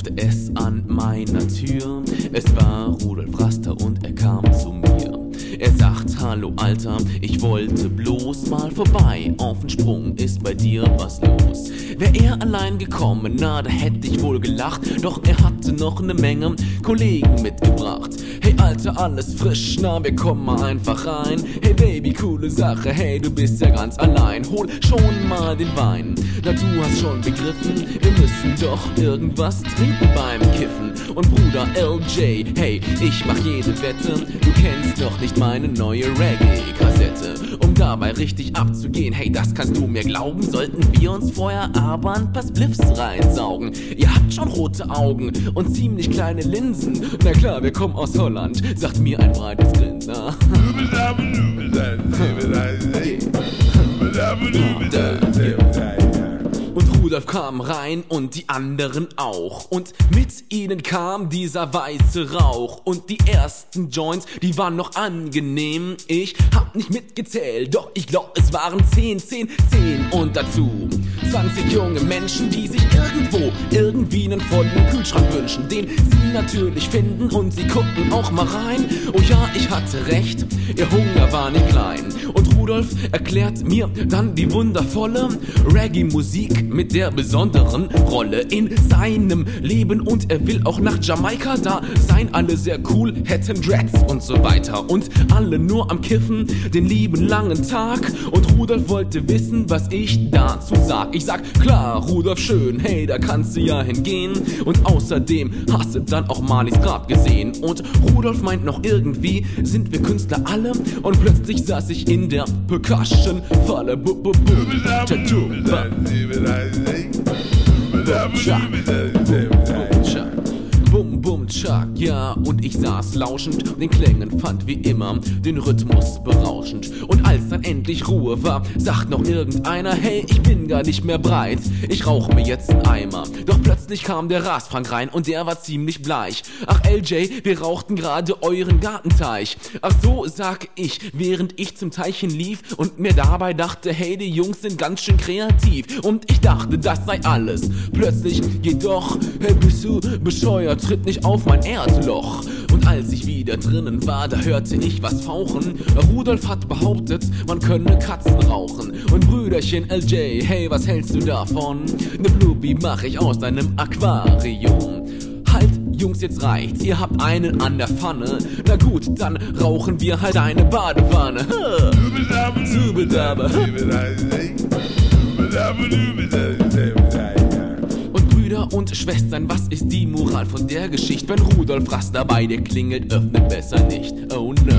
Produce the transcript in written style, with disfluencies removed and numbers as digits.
klopfte es an meiner Tür. Es war Rudolf Raster und er kam zu mir. Er sagt, hallo Alter, ich wollte bloß mal vorbei. Auf den Sprung, ist bei dir was los? Wär er allein gekommen, na, da hätte ich wohl gelacht. Doch er hatte noch ne Menge Kollegen mitgebracht. Hey Alter, alles frisch, na, wir kommen mal einfach rein. Hey Baby, coole Sache, hey, du bist ja ganz allein. Hol schon mal den Wein, na, du hast schon begriffen, wir müssen doch irgendwas trinken beim Kiffen. Und Bruder LJ, hey, ich mach jede Wette, du kennst doch nicht meine neue Reggae-Kassette. Um dabei richtig abzugehen, hey, das kannst du mir glauben, sollten wir uns vorher aber ein paar Spliffs reinsaugen. Ihr habt schon rote Augen und ziemlich kleine Linsen. Na klar, wir kommen aus Holland, sagt mir ein breites Grinsen. Und Rudolf kam rein und die anderen auch. Und mit ihnen kam dieser weiße Rauch. Und die ersten Joints, die waren noch angenehm. Ich hab nicht mitgezählt, doch ich glaub, es waren 10. Und dazu 20 junge Menschen, die sich irgendwo irgendwie einen vollen Kühlschrank wünschen, den sie natürlich finden und sie gucken auch mal rein. Oh ja, ich hatte recht, ihr Hunger war nicht klein. Und Rudolf erklärt mir dann die wundervolle Reggae-Musik mit der besonderen Rolle in seinem Leben. Und er will auch nach Jamaika, da seien alle sehr cool, hätten Dreads und so weiter. Und alle nur am Kiffen, den lieben langen Tag. Und Rudolf wollte wissen, was ich dazu sag. Ich sag, klar, Rudolf, schön, hey, da kannst du ja hingehen. Und außerdem hast du dann auch Marleys Grab gesehen. Und Rudolf meint noch irgendwie, sind wir Künstler alle? Und plötzlich saß ich in der Percussion-Falle. Bum, bum, tschak, ja, und ich saß lauschend den Klängen, fand wie immer den Rhythmus berauschend. Und als dann endlich Ruhe war, sagt noch irgendeiner, hey, ich bin gar nicht mehr breit, ich rauch mir jetzt einen Eimer. Doch plötzlich kam der Rasfrank rein und der war ziemlich bleich. Ach LJ, wir rauchten gerade euren Gartenteich. Ach so, sag ich, während ich zum Teichen lief und mir dabei dachte, hey, die Jungs sind ganz schön kreativ. Und ich dachte, das sei alles. Plötzlich geht doch, hey, bist du bescheuert? Tritt nicht auf mein Erdloch. Und als ich wieder drinnen war, da hörte ich was fauchen. Rudolf hat behauptet, man könne Katzen rauchen. Und Brüderchen LJ, hey, was hältst du davon? Ne Bluebi mach ich aus deinem Aquarium. Halt, Jungs, jetzt reicht's, ihr habt einen an der Pfanne. Na gut, dann rauchen wir halt eine Badewanne. Und Schwestern, was ist die Moral von der Geschichte? Wenn Rudolf Raster bei dir klingelt, öffne besser nicht. Oh no.